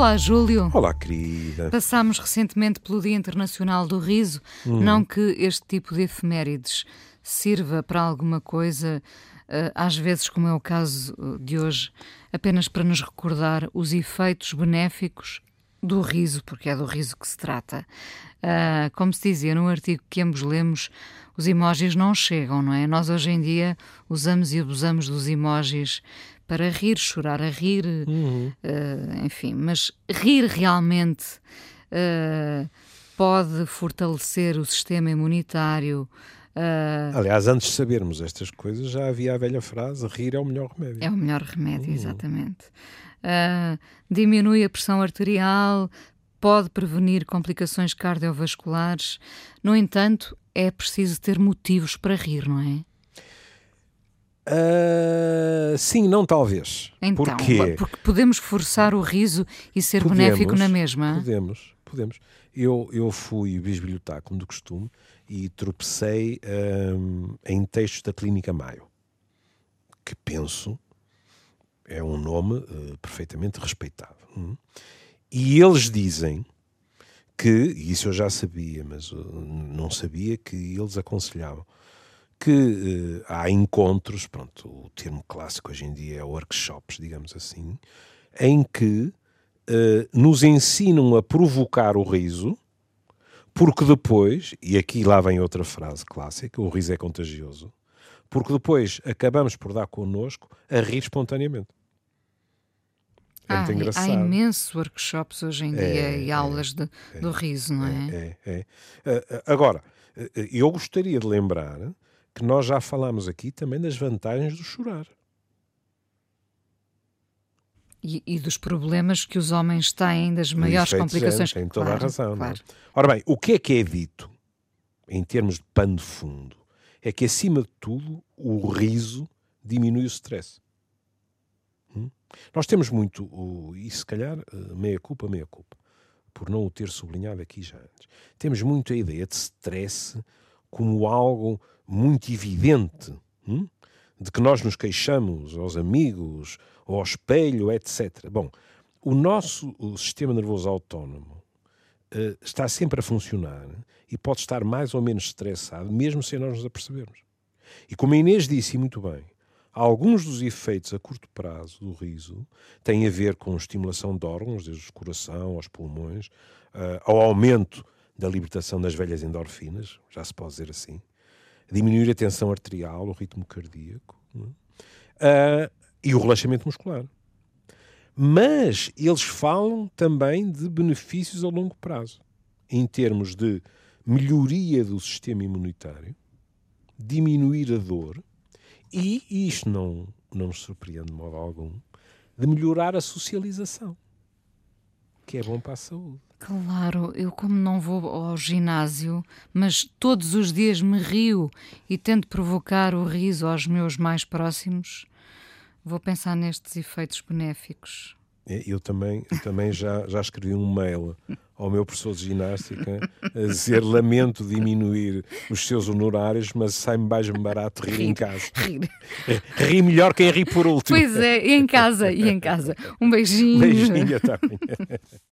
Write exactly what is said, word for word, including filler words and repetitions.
Olá, Júlio. Olá, querida. Passámos recentemente pelo Dia Internacional do Riso. Hum. Não que este tipo de efemérides sirva para alguma coisa, às vezes, como é o caso de hoje, apenas para nos recordar os efeitos benéficos do riso, porque é do riso que se trata. Uh, como se dizia num artigo que ambos lemos, os emojis não chegam, não é? Nós hoje em dia usamos e abusamos dos emojis para rir, chorar a rir, Uhum. uh, enfim, mas rir realmente uh, pode fortalecer o sistema imunitário. Uh, Aliás, antes de sabermos estas coisas, já havia a velha frase: rir é o melhor remédio. É o melhor remédio, uhum. exatamente. Uh, diminui a pressão arterial, pode prevenir complicações cardiovasculares. No entanto, é preciso ter motivos para rir, não é? Uh, sim, não talvez. Então, Porquê? Porque podemos forçar o riso e ser podemos, benéfico na mesma? Podemos, podemos. Eu, eu fui bisbilhotar, como de costume, e tropecei um, em textos da Clínica Maio, que penso é um nome uh, perfeitamente respeitado. Hum? E eles dizem que, e isso eu já sabia, mas uh, não sabia, que eles aconselhavam que uh, há encontros, pronto, o termo clássico hoje em dia é workshops, digamos assim, em que uh, nos ensinam a provocar o riso, porque depois, e aqui lá vem outra frase clássica, o riso é contagioso, porque depois acabamos por dar connosco a rir espontaneamente. É ah, muito engraçado. Há imensos workshops hoje em dia é, e aulas é, de, é, do riso, não é? É, é, é. Uh, agora, uh, eu gostaria de lembrar que nós já falámos aqui também das vantagens do chorar. E, e dos problemas que os homens têm, das maiores complicações. Tem toda claro, a razão. Claro. Não é? Ora bem, o que é que é dito, em termos de pano de fundo, é que, acima de tudo, o riso diminui o stress. Hum? Nós temos muito, o, e se calhar, meia culpa, meia culpa, por não o ter sublinhado aqui já antes, temos muito a ideia de stress como algo muito evidente, hum? de que nós nos queixamos aos amigos, ou ao espelho, etcétera. Bom, o nosso o sistema nervoso autónomo uh, está sempre a funcionar e pode estar mais ou menos estressado, mesmo sem nós nos apercebermos. E como a Inês disse muito bem, alguns dos efeitos a curto prazo do riso têm a ver com estimulação de órgãos, desde o coração aos pulmões, uh, ao aumento da libertação das velhas endorfinas, já se pode dizer assim, diminuir a tensão arterial, o ritmo cardíaco, uh, e o relaxamento muscular. Mas eles falam também de benefícios a longo prazo, em termos de melhoria do sistema imunitário, diminuir a dor e, e isto não, não nos surpreende de modo algum, de melhorar a socialização, que é bom para a saúde. Claro, eu como não vou ao ginásio, mas todos os dias me rio e tento provocar o riso aos meus mais próximos, vou pensar nestes efeitos benéficos. Eu também, eu também já, já escrevi um mail ao meu professor de ginástica a dizer: lamento diminuir os seus honorários, mas sai-me mais barato rir, rir em casa. Rir. Rir melhor quem ri por último. Pois é, e em casa, e em casa. Um beijinho. Beijinho, até amanhã.